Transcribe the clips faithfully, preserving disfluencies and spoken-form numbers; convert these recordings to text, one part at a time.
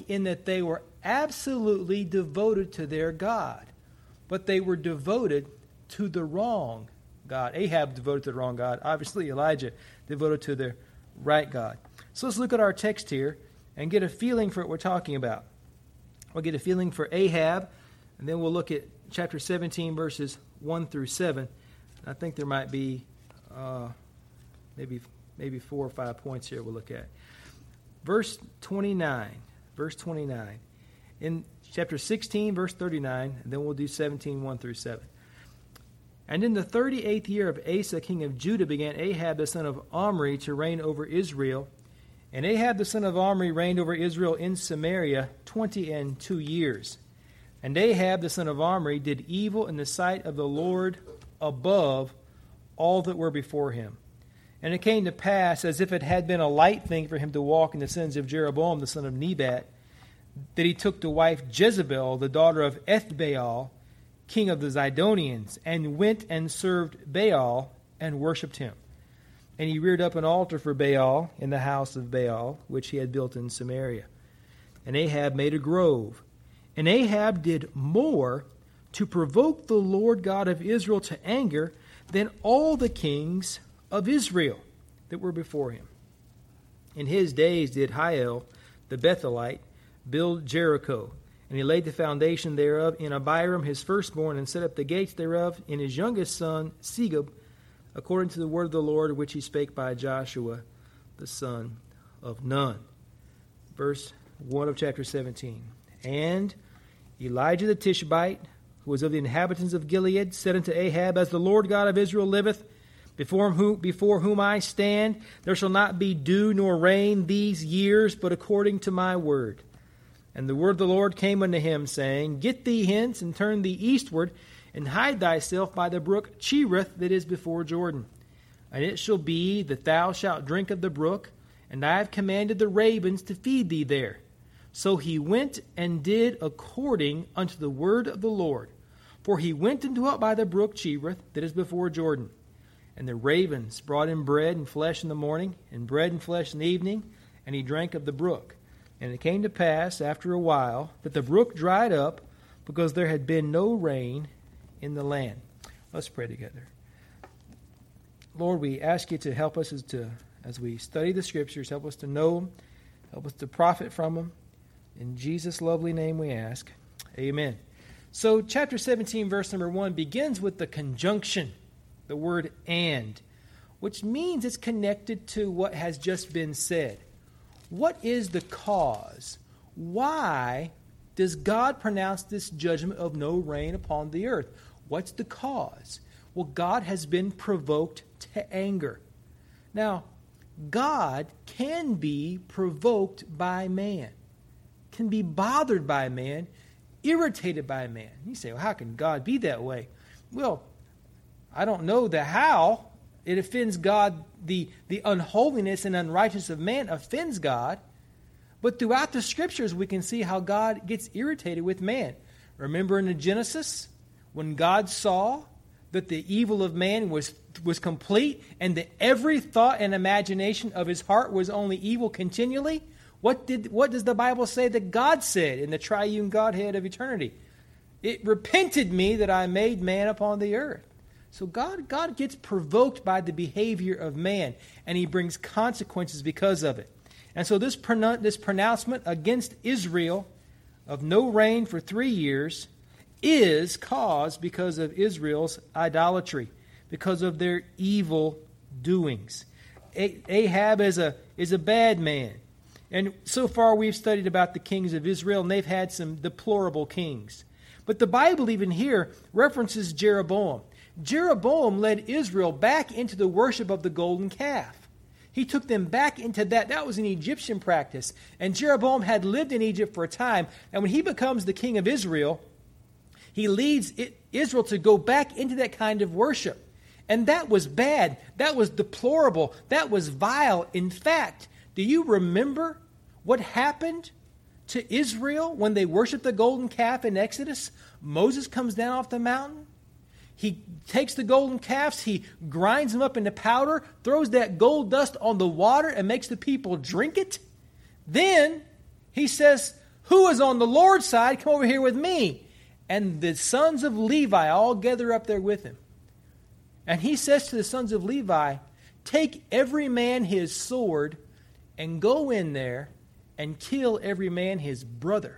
in that they were absolutely devoted to their God. But they were devoted to the wrong God. Ahab devoted to the wrong God. Obviously, Elijah devoted to the right God. So let's look at our text here and get a feeling for what we're talking about. We'll get a feeling for Ahab, and then we'll look at chapter seventeen, verses one through seven. I think there might be uh, maybe maybe four or five points here we'll look at. Verse twenty-nine. Verse twenty-nine. In chapter sixteen, verse thirty-nine, and then we'll do seventeen, one through seven. And in the thirty-eighth year of Asa, king of Judah, began Ahab the son of Omri to reign over Israel. And Ahab the son of Omri reigned over Israel in Samaria twenty and two years. And Ahab the son of Omri did evil in the sight of the Lord above all that were before him. And it came to pass, as if it had been a light thing for him to walk in the sins of Jeroboam the son of Nebat, that he took to wife Jezebel, the daughter of Ethbaal, king of the Zidonians, and went and served Baal and worshipped him. And he reared up an altar for Baal in the house of Baal, which he had built in Samaria. And Ahab made a grove. And Ahab did more to provoke the Lord God of Israel to anger than all the kings of Israel that were before him. In his days did Hiel, the Bethelite, build Jericho. And he laid the foundation thereof in Abiram his firstborn, and set up the gates thereof in his youngest son Segub, according to the word of the Lord which he spake by Joshua the son of Nun. Verse one of chapter seventeen. And Elijah the Tishbite, who was of the inhabitants of Gilead, said unto Ahab, As the Lord God of Israel liveth, before whom, before whom I stand, there shall not be dew nor rain these years, but according to my word. And the word of the Lord came unto him, saying, Get thee hence, and turn thee eastward, and hide thyself by the brook Cherith that is before Jordan. And it shall be that thou shalt drink of the brook, and I have commanded the ravens to feed thee there. So he went and did according unto the word of the Lord. For he went and dwelt by the brook Cherith that is before Jordan. And the ravens brought him bread and flesh in the morning, and bread and flesh in the evening, and he drank of the brook. And it came to pass after a while that the brook dried up, because there had been no rain in the land. Let's pray together. Lord, we ask you to help us as to as we study the Scriptures, help us to know them, help us to profit from them. In Jesus' lovely name we ask. Amen. So chapter seventeen, verse number one, begins with the conjunction, the word and, which means it's connected to what has just been said. What is the cause? Why does God pronounce this judgment of no rain upon the earth? What's the cause? Well, God has been provoked to anger. Now, God can be provoked by man, can be bothered by man, irritated by man. You say, well, how can God be that way? Well, I don't know the how. It offends God. The, the unholiness and unrighteousness of man offends God. But throughout the Scriptures, we can see how God gets irritated with man. Remember in the Genesis, when God saw that the evil of man was, was complete, and that every thought and imagination of his heart was only evil continually, what did what does the Bible say that God said in the triune Godhead of eternity? It repented me that I made man upon the earth. So God, God gets provoked by the behavior of man, and he brings consequences because of it. And so this, pronou- this pronouncement against Israel of no rain for three years is caused because of Israel's idolatry, because of their evil doings. Ahab is a, is a bad man. And so far we've studied about the kings of Israel, and they've had some deplorable kings. But the Bible even here references Jeroboam. Jeroboam led Israel back into the worship of the golden calf. He took them back into that. That was an Egyptian practice. And Jeroboam had lived in Egypt for a time. And when he becomes the king of Israel, he leads Israel to go back into that kind of worship. And that was bad. That was deplorable. That was vile. In fact, do you remember what happened to Israel when they worshiped the golden calf in Exodus? Moses comes down off the mountain. He takes the golden calves, he grinds them up into powder, throws that gold dust on the water and makes the people drink it. Then he says, Who is on the Lord's side? Come over here with me. And the sons of Levi all gather up there with him. And he says to the sons of Levi, take every man his sword and go in there and kill every man his brother.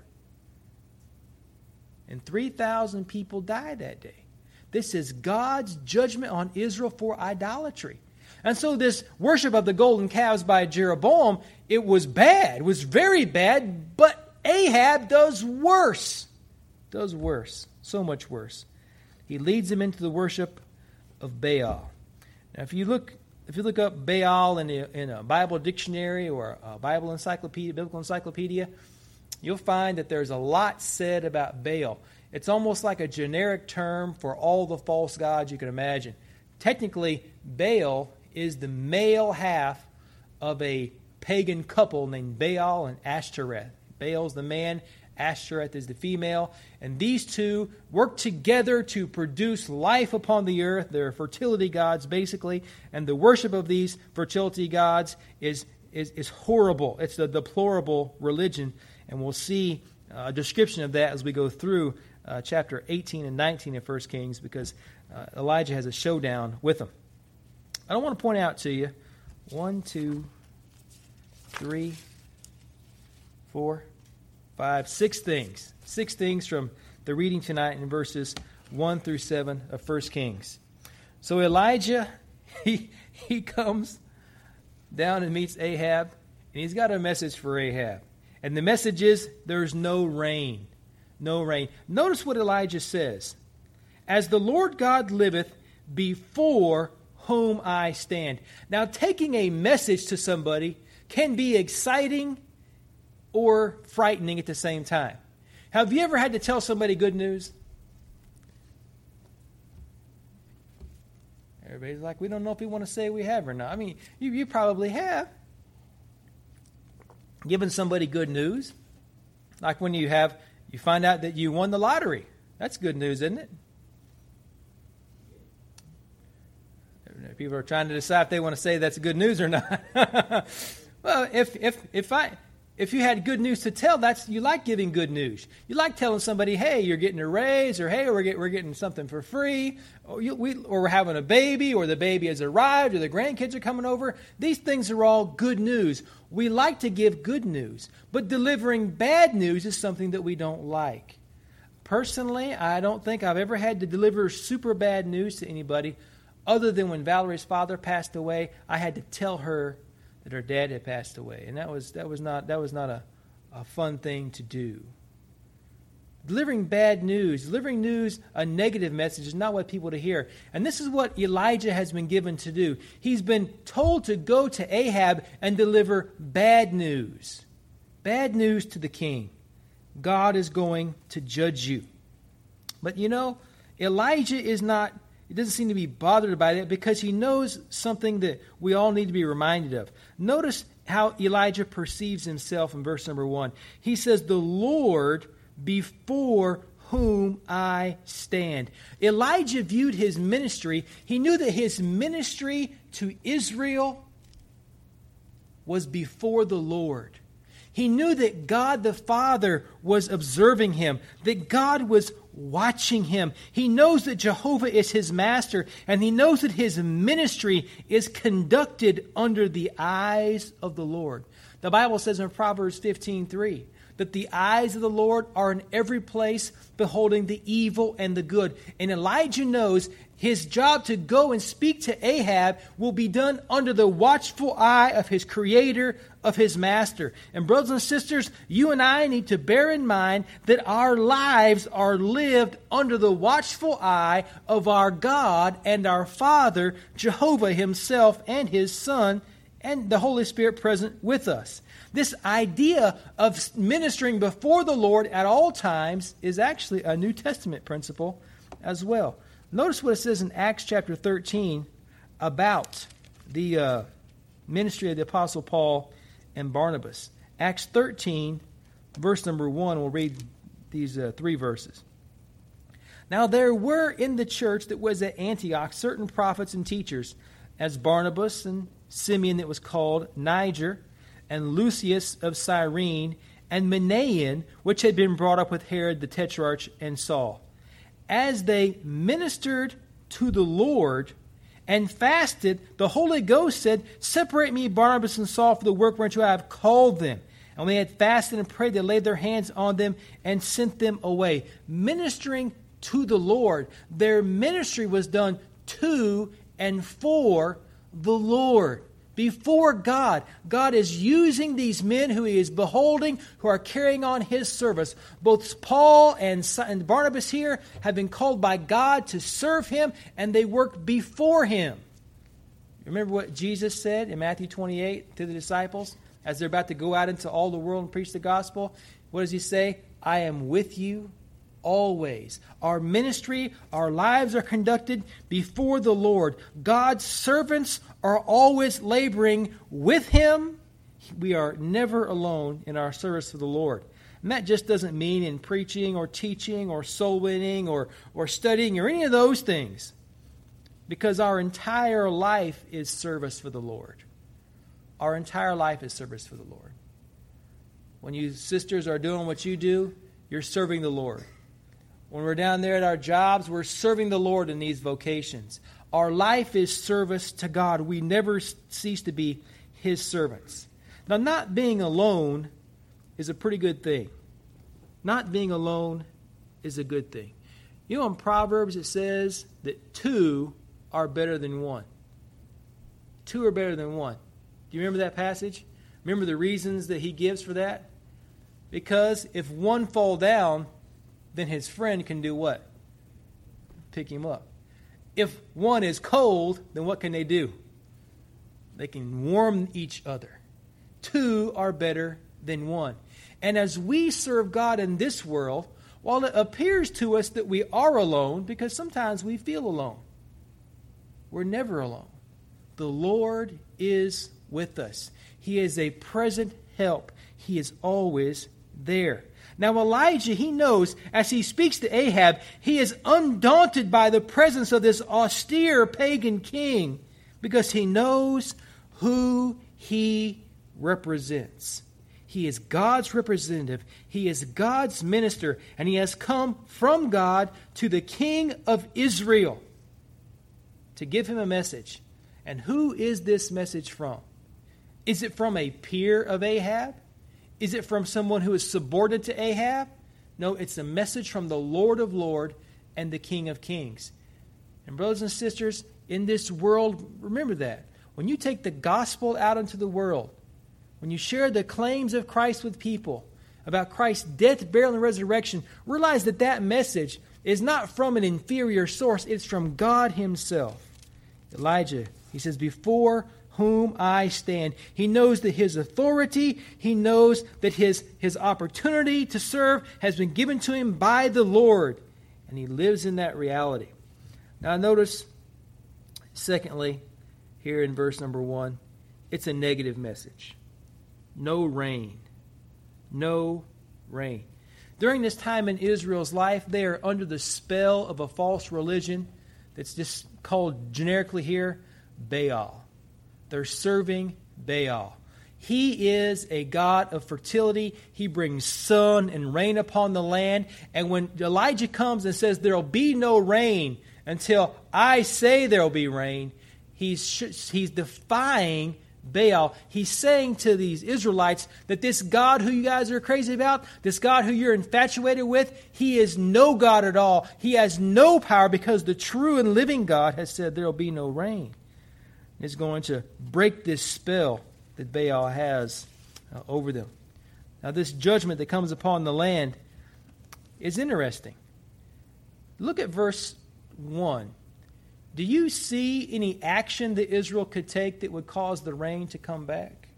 And three thousand people died that day. This is God's judgment on Israel for idolatry. And so this worship of the golden calves by Jeroboam, it was bad. It was very bad, but Ahab does worse. Does worse. So much worse. He leads them into the worship of Baal. Now if you look if you look up Baal in a, in a Bible dictionary or a Bible encyclopedia, biblical encyclopedia, you'll find that there's a lot said about Baal. It's almost like a generic term for all the false gods you can imagine. Technically, Baal is the male half of a pagan couple named Baal and Ashtoreth. Baal's the man, Ashtoreth is the female, and these two work together to produce life upon the earth. They're fertility gods, basically, and the worship of these fertility gods is, is, is horrible. It's a deplorable religion, and we'll see a description of that as we go through uh, chapter eighteen and nineteen of First Kings, because uh, Elijah has a showdown with them. I don't want to point out to you one, two, three, four, five, six things. Six things from the reading tonight in verses one through seven of First Kings. So Elijah, he he comes down and meets Ahab, and he's got a message for Ahab. And the message is, there's no rain. No rain. Notice what Elijah says. As the Lord God liveth, before whom I stand. Now, taking a message to somebody can be exciting or frightening at the same time. Have you ever had to tell somebody good news? Everybody's like, we don't know if we want to say we have or not. I mean, you, you probably have. Given somebody good news. Like when you have, you find out that you won the lottery. That's good news, isn't it? People are trying to decide if they want to say that's good news or not. Well, if if if I if you had good news to tell, that's you like giving good news. You like telling somebody, hey, you're getting a raise, or hey, we're getting we're getting something for free, or you, we or we're having a baby, or the baby has arrived, or the grandkids are coming over. These things are all good news. We like to give good news, but delivering bad news is something that we don't like. Personally, I don't think I've ever had to deliver super bad news to anybody. Other than when Valerie's father passed away, I had to tell her that her dad had passed away, and that was that was not that was not a, a fun thing to do. Delivering bad news, delivering news, a negative message, is not what people to hear. And this is what Elijah has been given to do. He's been told to go to Ahab and deliver bad news, bad news to the king. God is going to judge you. But you know, Elijah is not. He doesn't seem to be bothered by that because he knows something that we all need to be reminded of. Notice how Elijah perceives himself in verse number one. He says, the Lord before whom I stand. Elijah viewed his ministry. He knew that his ministry to Israel was before the Lord. He knew that God the Father was observing him, that God was watching him. He knows that Jehovah is his master, and he knows that his ministry is conducted under the eyes of the Lord. The Bible says in Proverbs fifteen three that the eyes of the Lord are in every place, beholding the evil and the good. And Elijah knows his job to go and speak to Ahab will be done under the watchful eye of his creator, of his master. And brothers and sisters, you and I need to bear in mind that our lives are lived under the watchful eye of our God and our Father, Jehovah himself and his Son, and the Holy Spirit present with us. This idea of ministering before the Lord at all times is actually a New Testament principle as well. Notice what it says in Acts chapter thirteen about the uh, ministry of the Apostle Paul and Barnabas. Acts thirteen, verse number one, we'll read these uh, three verses. Now there were in the church that was at Antioch certain prophets and teachers, as Barnabas and Simeon that was called Niger, and Lucius of Cyrene, and Manaen, which had been brought up with Herod the Tetrarch and Saul. As they ministered to the Lord and fasted, the Holy Ghost said, "Separate me, Barnabas and Saul, for the work whereunto I have called them." And when they had fasted and prayed, they laid their hands on them and sent them away. Ministering to the Lord. Their ministry was done to and for the Lord. Before God. God is using these men who he is beholding, who are carrying on his service. Both Paul and Barnabas here have been called by God to serve him, and they work before him. Remember what Jesus said in Matthew twenty-eight to the disciples as they're about to go out into all the world and preach the gospel? What does he say? "I am with you always." Our ministry, our lives are conducted before the Lord. God's servants are always laboring with him. We are never alone in our service to the Lord. And that just doesn't mean in preaching or teaching or soul winning or, or studying or any of those things. Because our entire life is service for the Lord. Our entire life is service for the Lord. When you sisters are doing what you do, you're serving the Lord. When we're down there at our jobs, we're serving the Lord in these vocations. Our life is service to God. We never cease to be his servants. Now, not being alone is a pretty good thing. Not being alone is a good thing. You know, in Proverbs it says that two are better than one. Two are better than one. Do you remember that passage? Remember the reasons that he gives for that? Because if one fall down, then his friend can do what? Pick him up. If one is cold, then what can they do? They can warm each other. Two are better than one. And as we serve God in this world, while it appears to us that we are alone, because sometimes we feel alone, we're never alone. The Lord is with us. He is a present help. He is always there. Now Elijah, he knows, as he speaks to Ahab, he is undaunted by the presence of this austere pagan king because he knows who he represents. He is God's representative. He is God's minister, and he has come from God to the king of Israel to give him a message. And who is this message from? Is it from a peer of Ahab? Is it from someone who is subordinate to Ahab? No, it's a message from the Lord of Lords and the King of Kings. And brothers and sisters, in this world, remember that. When you take the gospel out into the world, when you share the claims of Christ with people, about Christ's death, burial, and resurrection, realize that that message is not from an inferior source. It's from God himself. Elijah, he says, before whom I stand. He knows that his authority, he knows that his, his opportunity to serve has been given to him by the Lord. And he lives in that reality. Now notice, secondly, here in verse number one, it's a negative message. No rain. No rain. During this time in Israel's life, they are under the spell of a false religion that's just called generically here Baal. They're serving Baal. He is a god of fertility. He brings sun and rain upon the land. And when Elijah comes and says there will be no rain until I say there will be rain, he's, he's defying Baal. He's saying to these Israelites that this God who you guys are crazy about, this God who you're infatuated with, he is no God at all. He has no power because the true and living God has said there will be no rain. It's going to break this spell that Baal has uh, over them. Now this judgment that comes upon the land is interesting. Look at verse one. Do you see any action that Israel could take that would cause the rain to come back?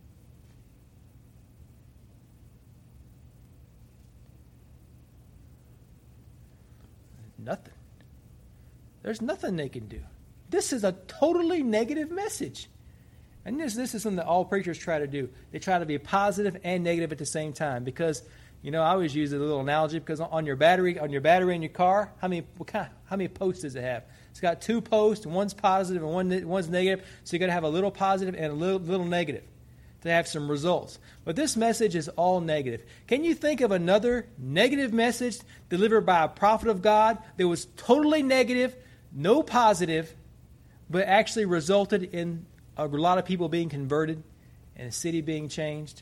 Nothing. There's nothing they can do. This is a totally negative message. And this, this is something that all preachers try to do. They try to be positive and negative at the same time. Because, you know, I always use a little analogy because on your battery, on your battery in your car, how many what kind, how many posts does it have? It's got two posts, one's positive and one one's negative. So you got to have a little positive and a little little negative. to have some results. But this message is all negative. Can you think of another negative message delivered by a prophet of God that was totally negative, no positive, but actually resulted in a lot of people being converted and a city being changed?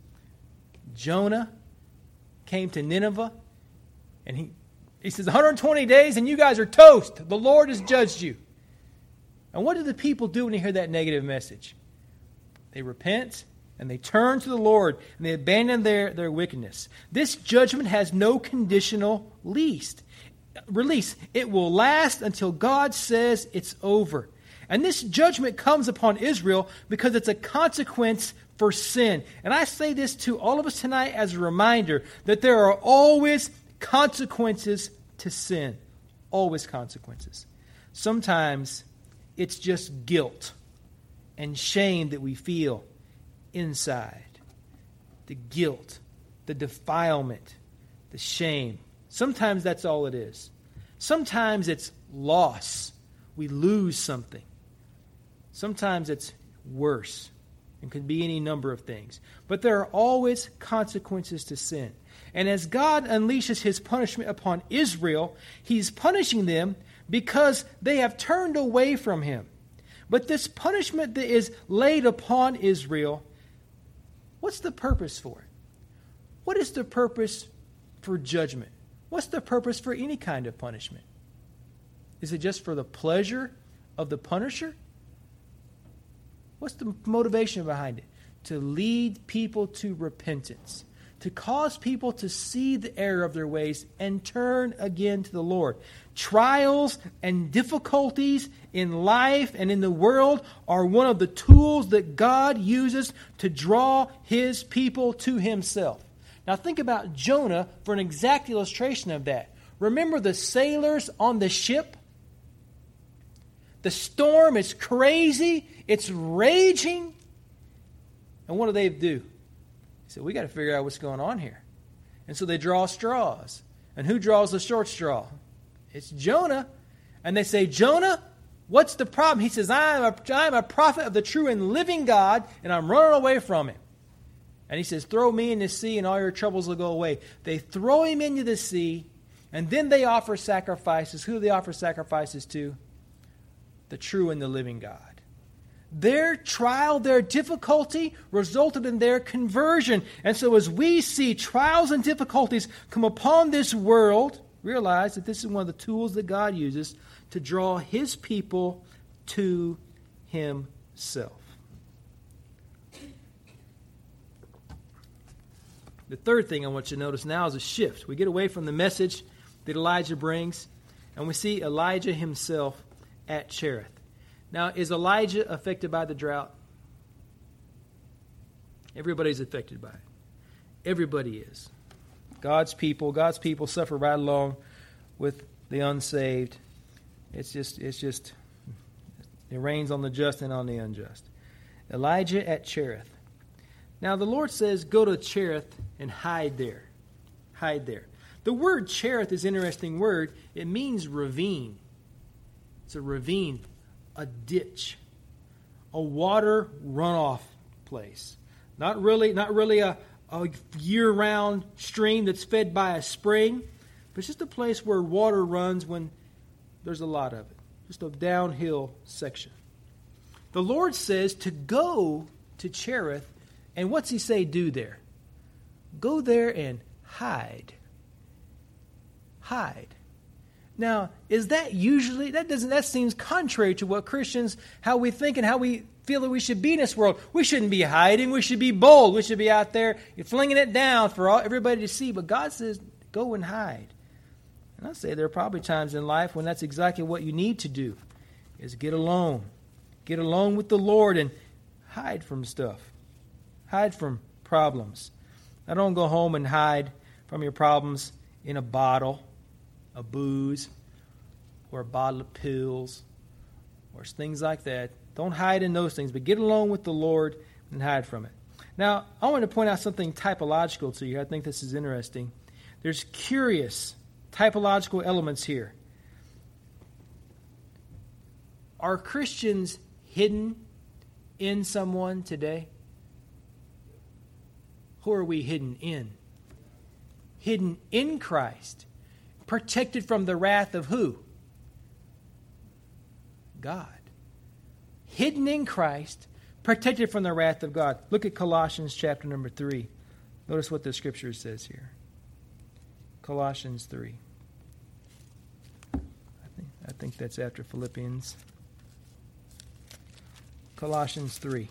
Jonah came to Nineveh, and he, he says, one hundred twenty days and you guys are toast. The Lord has judged you. And what do the people do when they hear that negative message? They repent and they turn to the Lord and they abandon their, their wickedness. This judgment has no conditional least, release. It will last until God says it's over. And this judgment comes upon Israel because it's a consequence for sin. And I say this to all of us tonight as a reminder that there are always consequences to sin. Always consequences. Sometimes it's just guilt and shame that we feel inside. The guilt, the defilement, the shame. Sometimes that's all it is. Sometimes it's loss. We lose something. Sometimes it's worse. It could be any number of things. But there are always consequences to sin. And as God unleashes his punishment upon Israel, he's punishing them because they have turned away from him. But this punishment that is laid upon Israel, what's the purpose for it? What is the purpose for judgment? What's the purpose for any kind of punishment? Is it just for the pleasure of the punisher? What's the motivation behind it? To lead people to repentance. To cause people to see the error of their ways and turn again to the Lord. Trials and difficulties in life and in the world are one of the tools that God uses to draw his people to himself. Now think about Jonah for an exact illustration of that. Remember the sailors on the ship? The storm is crazy. It's raging. And what do they do? He said, we got to figure out what's going on here. And so they draw straws. And who draws the short straw? It's Jonah. And they say, Jonah, what's the problem? He says, I'm a, I'm a prophet of the true and living God, and I'm running away from him. And he says, throw me in the sea and all your troubles will go away. They throw him into the sea, and then they offer sacrifices. Who do they offer sacrifices to? The true and the living God. Their trial, their difficulty resulted in their conversion. And so as we see trials and difficulties come upon this world, realize that this is one of the tools that God uses to draw his people to himself. The third thing I want you to notice now is a shift. We get away from the message that Elijah brings, and we see Elijah himself at Cherith. Now, is Elijah affected by the drought? Everybody's affected by it. Everybody is. God's people, God's people suffer right along with the unsaved. It's just, it's just, it rains on the just and on the unjust. Elijah at Cherith. Now, the Lord says, go to Cherith and hide there. Hide there. The word Cherith is an interesting word. It means ravine. It's a ravine, a ditch, a water runoff place. Not really, not really a, a year-round stream that's fed by a spring, but it's just a place where water runs when there's a lot of it. Just a downhill section. The Lord says to go to Cherith, and what's he say do there? Go there and hide. Hide. Now, is that usually, that doesn't, that seems contrary to what Christians, how we think and how we feel that we should be in this world. We shouldn't be hiding. We should be bold. We should be out there flinging it down for all, everybody to see. But God says, go and hide. And I say there are probably times in life when that's exactly what you need to do, is get alone. Get alone with the Lord and hide from stuff. Hide from problems. Now, don't go home and hide from your problems in a bottle, a booze, or a bottle of pills, or things like that. Don't hide in those things, but get alone with the Lord and hide from it. Now, I want to point out something typological to you. I think this is interesting. There's curious typological elements here. Are Christians hidden in someone today? Who are we hidden in? Hidden in Christ. Protected from the wrath of who? God. Hidden in Christ, protected from the wrath of God. Look at Colossians chapter number three. Notice what the scripture says here. Colossians three. I think, I think that's after Philippians. Colossians three.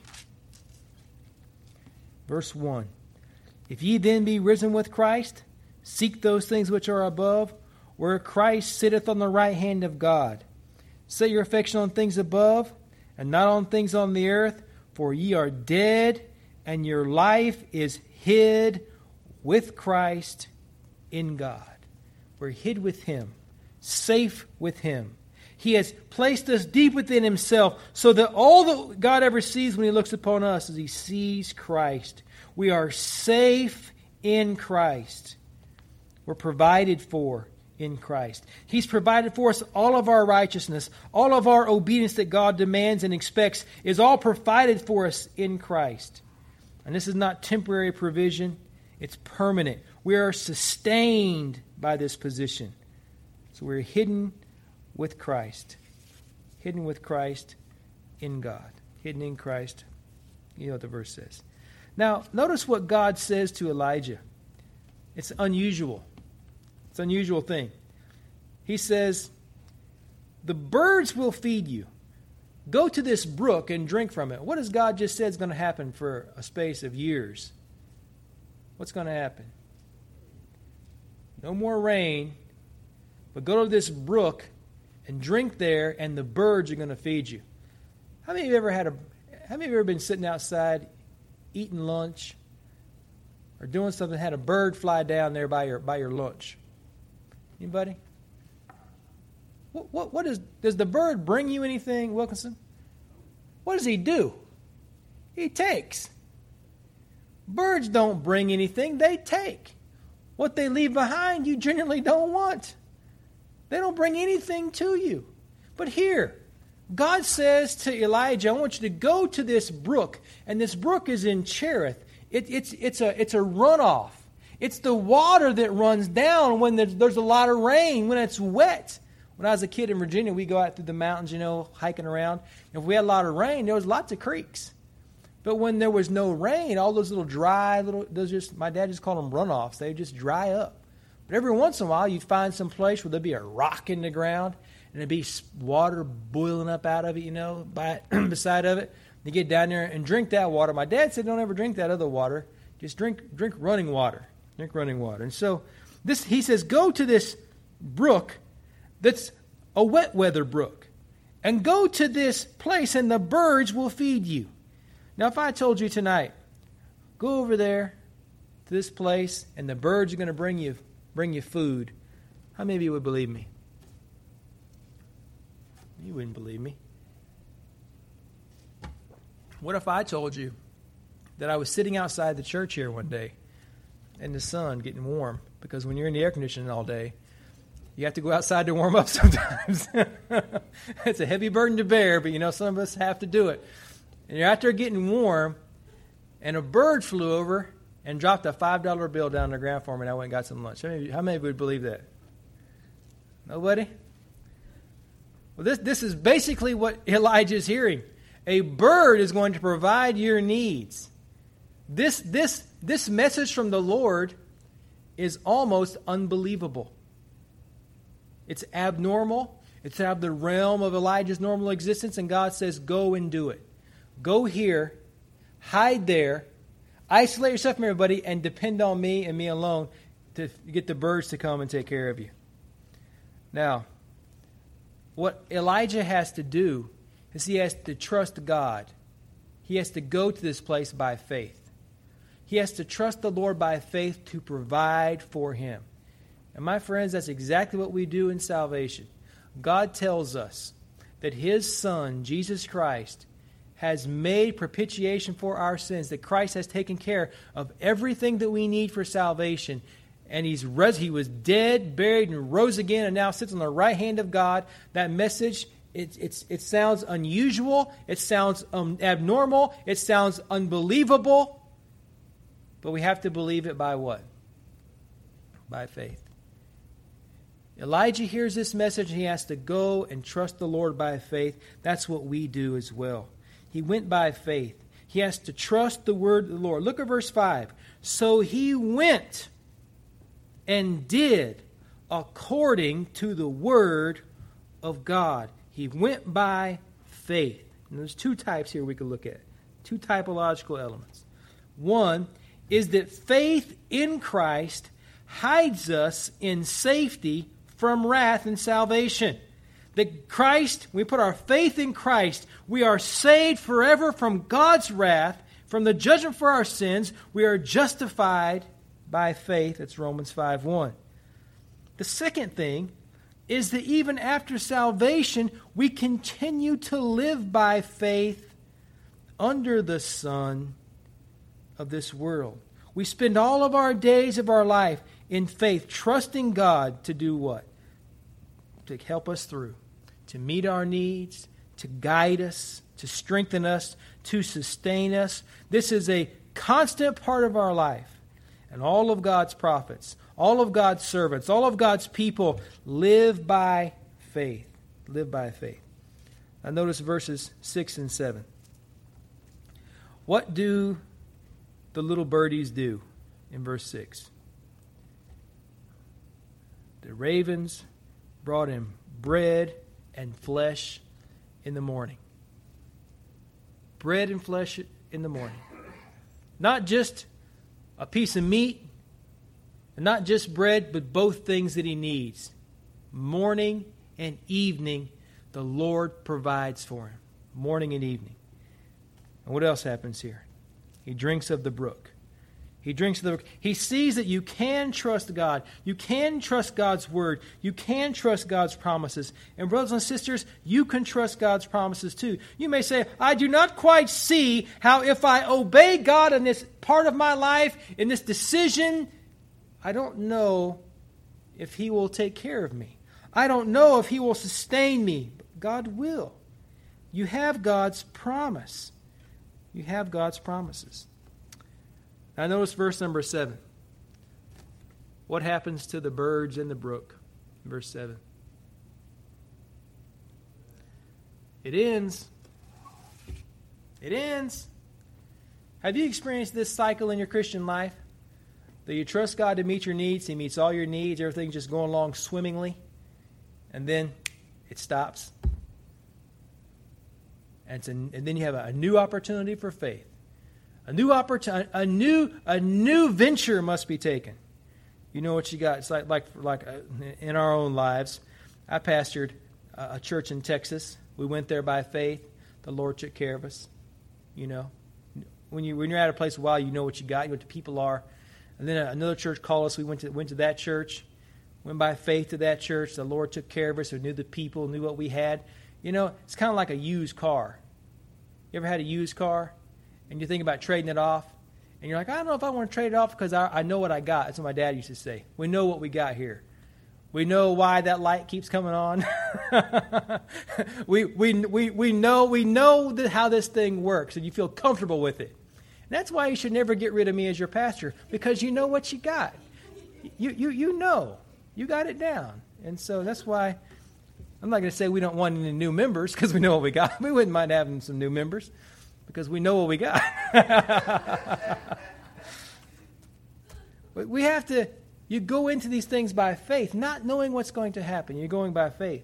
Verse one. If ye then be risen with Christ, seek those things which are above, where Christ sitteth on the right hand of God. Set your affection on things above, and not on things on the earth, for ye are dead, and your life is hid with Christ in God. We're hid with Him, safe with Him. He has placed us deep within Himself, so that all that God ever sees when He looks upon us is He sees Christ. We are safe in Christ. We're provided for in Christ. He's provided for us all of our righteousness, all of our obedience that God demands and expects is all provided for us in Christ. And this is not temporary provision, it's permanent. We are sustained by this position. So we're hidden with Christ. Hidden with Christ in God. Hidden in Christ. You know what the verse says. Now, notice what God says to Elijah. It's unusual. It's an unusual thing. He says, the birds will feed you. Go to this brook and drink from it. What has God just said is going to happen for a space of years? What's going to happen? No more rain, but go to this brook and drink there, and the birds are going to feed you. How many of you ever had a? How many of you ever been sitting outside, eating lunch, or doing something, had a bird fly down there by your by your lunch? Anybody? What what what is? Does the bird bring you anything, Wilkinson? What does he do? He takes. Birds don't bring anything; they take. What they leave behind, you generally don't want. They don't bring anything to you. But here, God says to Elijah, I want you to go to this brook. And this brook is in Cherith. It, it's, it's, a, it's a runoff. It's the water that runs down when there's, there's a lot of rain, when it's wet. When I was a kid in Virginia, we go out through the mountains, you know, hiking around. And if we had a lot of rain, there was lots of creeks. But when there was no rain, all those little dry, little, those just, my dad just called them runoffs. They just dry up. But every once in a while, you'd find some place where there'd be a rock in the ground, and there'd be water boiling up out of it, you know, by beside of it. You get down there and drink that water. My dad said, don't ever drink that other water. Just drink drink running water. Drink running water. And so this, he says, go to this brook that's a wet weather brook, and go to this place, and the birds will feed you. Now, if I told you tonight, go over there to this place, and the birds are going to bring you bring you food, how many of you would believe me? You wouldn't believe me. What if I told you that I was sitting outside the church here one day in the sun getting warm? Because when you're in the air conditioning all day, you have to go outside to warm up sometimes. It's a heavy burden to bear, but you know, some of us have to do it. And you're out there getting warm, and a bird flew over and dropped a five dollar bill down on the ground for me, and I went and got some lunch. How many of you, how many of you would believe that? Nobody? Well, this, this is basically what Elijah is hearing. A bird is going to provide your needs. This, this, this message from the Lord is almost unbelievable. It's abnormal. It's out of the realm of Elijah's normal existence, and God says, go and do it. Go here, hide there, isolate yourself from everybody, and depend on me and me alone to get the birds to come and take care of you. Now, what Elijah has to do is he has to trust God. He has to go to this place by faith. He has to trust the Lord by faith to provide for him. And my friends, that's exactly what we do in salvation. God tells us that His Son, Jesus Christ, has made propitiation for our sins, that Christ has taken care of everything that we need for salvation. And he's res- he was dead, buried, and rose again, and now sits on the right hand of God. That message, it, it's, it sounds unusual. It sounds um, abnormal. It sounds unbelievable. But we have to believe it by what? By faith. Elijah hears this message and he has to go and trust the Lord by faith. That's what we do as well. He went by faith. He has to trust the word of the Lord. Look at verse five. So he went and did according to the word of God. He went by faith. And there's two types here we could look at. Two typological elements. One is that faith in Christ hides us in safety from wrath and salvation. That Christ, we put our faith in Christ, we are saved forever from God's wrath, from the judgment for our sins. We are justified by faith. That's Romans five one. The second thing is that even after salvation, we continue to live by faith under the sun of this world. We spend all of our days of our life in faith, trusting God to do what? To help us through, to meet our needs, to guide us, to strengthen us, to sustain us. This is a constant part of our life. And all of God's prophets, all of God's servants, all of God's people live by faith. Live by faith. Now notice verses six and seven. What do the little birdies do in verse six? The ravens brought him bread and flesh in the morning. Bread and flesh in the morning. Not just a piece of meat, and not just bread, but both things that he needs. Morning and evening, the Lord provides for him. Morning and evening. And what else happens here? He drinks of the brook. He drinks of the brook. He sees that you can trust God. You can trust God's word. You can trust God's promises. And brothers and sisters, you can trust God's promises too. You may say, I do not quite see how if I obey God in this part of my life, in this decision, I don't know if He will take care of me. I don't know if He will sustain me. God will. You have God's promise. You have God's promises. Now notice verse number seven. What happens to the birds in the brook? Verse seven. It ends. It ends. Have you experienced this cycle in your Christian life? That you trust God to meet your needs. He meets all your needs. Everything's just going along swimmingly. And then it stops. And, it's a, and then you have a, a new opportunity for faith. A new opportunity, a new, a new venture must be taken. You know what you got? It's like, like, like in our own lives. I pastored a church in Texas. We went there by faith. The Lord took care of us. You know, when you when you're at a place a while, you know what you got. You know what the people are. And then another church called us. We went to went to that church. Went by faith to that church. The Lord took care of us. We knew the people, knew what we had. You know, it's kind of like a used car. You ever had a used car? And you think about trading it off, and you're like, I don't know if I want to trade it off because I, I know what I got. That's what my dad used to say. We know what we got here. We know why that light keeps coming on. we, we, we, we know, we know that how this thing works, and you feel comfortable with it. And that's why you should never get rid of me as your pastor, because you know what you got. You, you, you know. You got it down. And so that's why I'm not going to say we don't want any new members because we know what we got. We wouldn't mind having some new members. Because we know what we got. We have to, you go into these things by faith, not knowing what's going to happen. You're going by faith.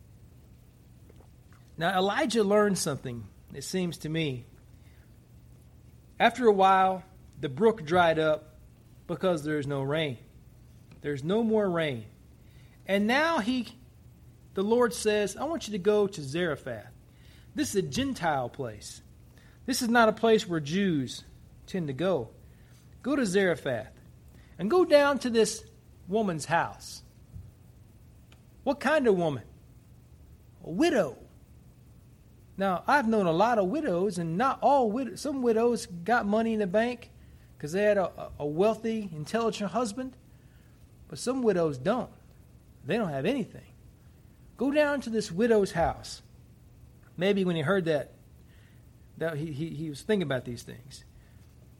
Now, Elijah learned something, it seems to me. After a while, the brook dried up because there's no rain. There's no more rain. And now he, the Lord says, I want you to go to Zarephath. This is a Gentile place. This is not a place where Jews tend to go. Go to Zarephath and go down to this woman's house. What kind of woman? A widow. Now, I've known a lot of widows, and not all widows. Some widows got money in the bank because they had a, a wealthy, intelligent husband. But some widows don't. They don't have anything. Go down to this widow's house. Maybe when he heard that, That he, he, he was thinking about these things.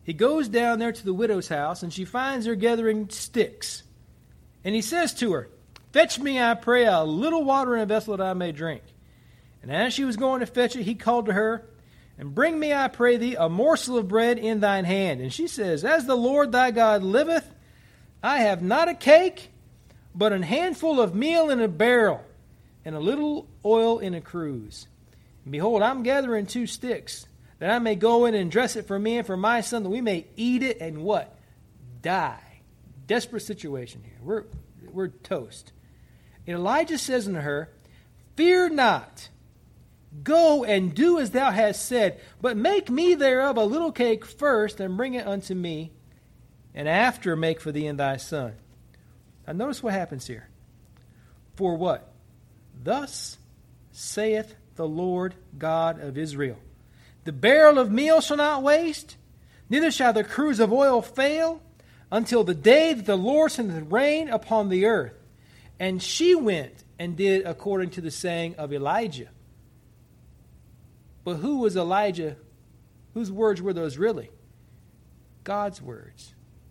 he goes down there to the widow's house, and she finds her gathering sticks. And he says to her, "Fetch me, I pray, a little water in a vessel that I may drink." And as she was going to fetch it, he called to her, "And bring me, I pray thee, a morsel of bread in thine hand." And she says, "As the Lord thy God liveth, I have not a cake, but an handful of meal in a barrel, and a little oil in a cruse. And behold, I'm gathering two sticks, that I may go in and dress it for me and for my son, that we may eat it and what? Die." Desperate situation here. We're, we're toast. And Elijah says unto her, "Fear not. Go and do as thou hast said, but make me thereof a little cake first, and bring it unto me, and after make for thee and thy son." Now notice what happens here. For what? Thus saith the Lord God of Israel, "The barrel of meal shall not waste, neither shall the cruse of oil fail, until the day that the Lord sendeth rain upon the earth." And she went and did according to the saying of Elijah. But who was Elijah? Whose words were those really? God's words.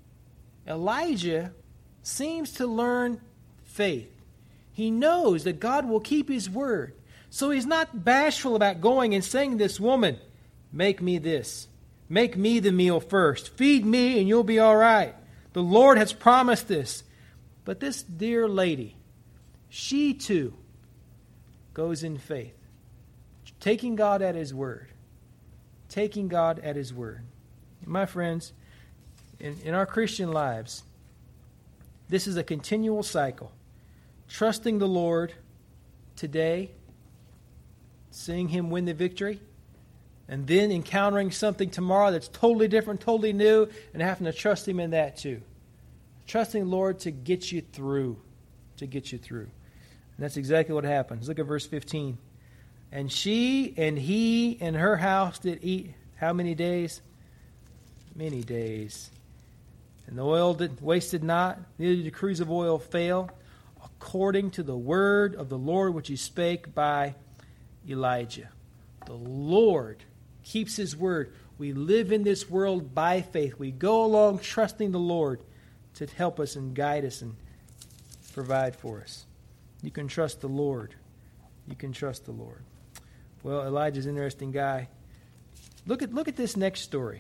Elijah seems to learn faith. He knows that God will keep his word. So he's not bashful about going and saying to this woman, "Make me this. Make me the meal first. Feed me and you'll be all right. The Lord has promised this." But this dear lady, she too goes in faith, taking God at his word. Taking God at his word. My friends, in, in our Christian lives, this is a continual cycle. Trusting the Lord today, seeing him win the victory, and then encountering something tomorrow that's totally different, totally new, and having to trust him in that too. Trusting the Lord to get you through, to get you through. And that's exactly what happens. Look at verse fifteen. "And she and he and her house did eat how many days? Many days. And the oil did, wasted not, neither did the cruse of oil fail, according to the word of the Lord which he spake by Elijah." The Lord keeps his word. We live in this world by faith. We go along trusting the Lord to help us and guide us and provide for us. You can trust the Lord. You can trust the Lord. Well, Elijah's an interesting guy. Look at look at this next story.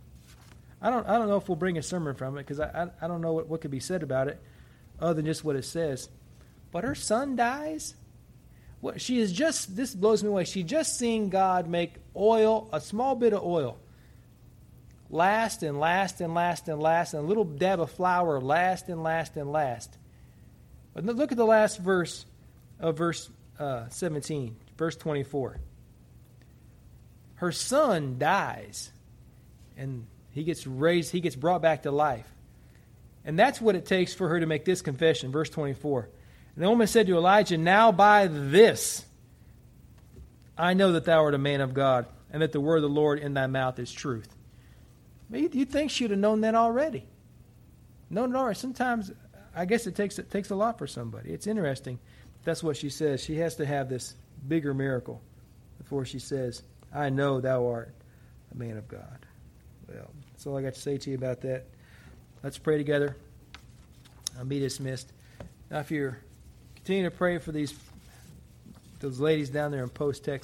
I don't I don't know if we'll bring a sermon from it, because I, I I don't know what, what could be said about it other than just what it says. But her son dies. What she is just this blows me away. She just seen God make oil, a small bit of oil, last and last and last and last, and a little dab of flour last and last and last. But look at the last verse of verse uh, seventeen, verse twenty-four. Her son dies, and he gets raised, he gets brought back to life. And that's what it takes for her to make this confession, verse twenty-four. "And the woman said to Elijah, Now by this I know that thou art a man of God, and that the word of the Lord in thy mouth is truth." You'd think she would have known that already. No, no, sometimes I guess it takes it takes a lot for somebody. It's interesting. That's what she says. She has to have this bigger miracle before she says, "I know thou art a man of God." Well, that's all I got to say to you about that. Let's pray together. I'll be dismissed. Now, if you're continue to pray for these those ladies down there in Post, Texas.